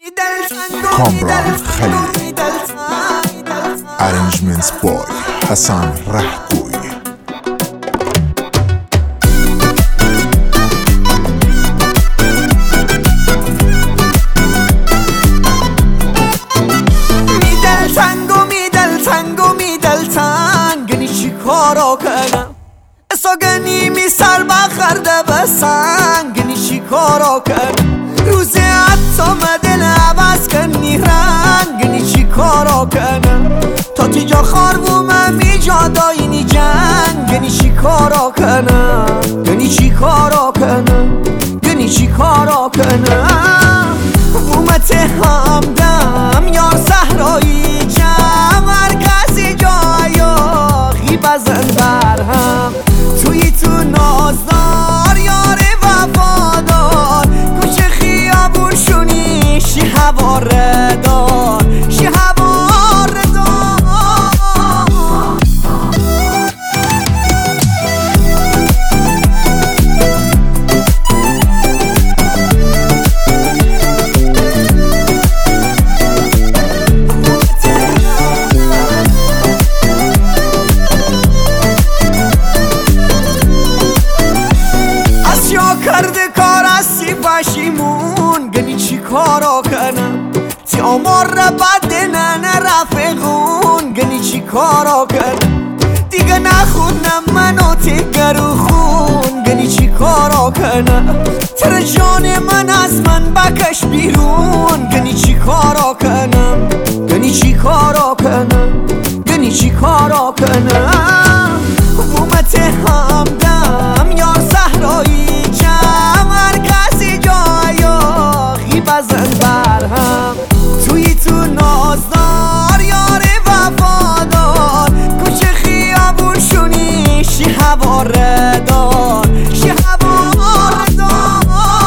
کامران خلیل. Arrangements by حسن رهگوی. کارا کنم ساگنی می سر بخرده به سنگنی چی کارا کنم روزی حتی مدل عوض کنی رنگنی چی کارا کنم تا تیجا خاربومم می جا داینی جنگنی چی کارا کنم گنی چی کارا کنم گنی چی کارا کنم بومت همدم یار صحرایی جم هر کسی جایی بزن برهم توی تو نازدار یار وفادار کوچه خیابون شونی شی هواره دار شی هواره دار کرده کار هستی پشیمون گنی چی کارا کنم تی آمار بد نه رفقون گنی چی کارا کنم دیگه نخوندم منو تگرو خون گنی چی کارا کنم تر جان من از من بکش بیرون گنی چی کارا کنم گنی چی کارا کنم گنی چی کارا کنم حکومت همدم یار صحرایی بزن برهم توی تو نازدار یار وفادار کوچه خیابون شونی شی هواره دار شی هواره دار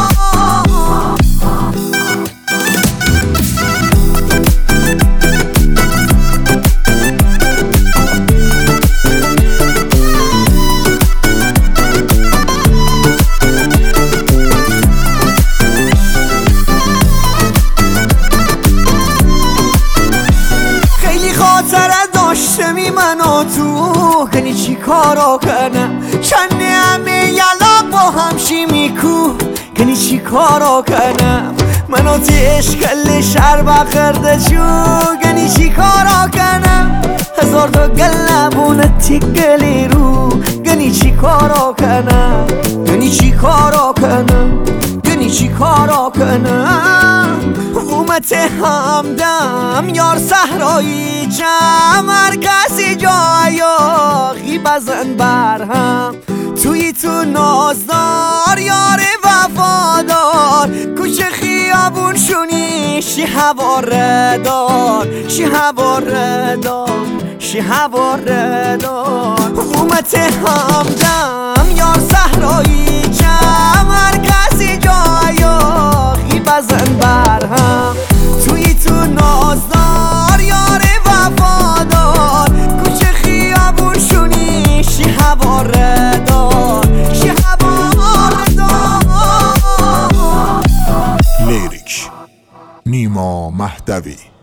داشتمی منو تو کنی چی کارا کنم چند همه یلا با همشی میکو کنی چی کارا کنم منو تی اشکل شهر بخرده چو کنی چی کارا کنم هزار تا گلبونه تی گلی رو کنی چی کارا کنم کنی چی کارا کنم کنی چی کارا کنم حکومت همدم یار صحرایی جم هر کسی جایی بزن برهم توی تو نازدار یار وفادار کوچه خیابون شونی شی هواره دار شی هواره دار شی هواره دار حکومت همدم یار صحرایی جم هر کسی جایی بزن برهم توی تو نازدار یار وفادار کوچه خیابون شونی شی هواره دار شی هواره دار لیریک نیما مهدوی.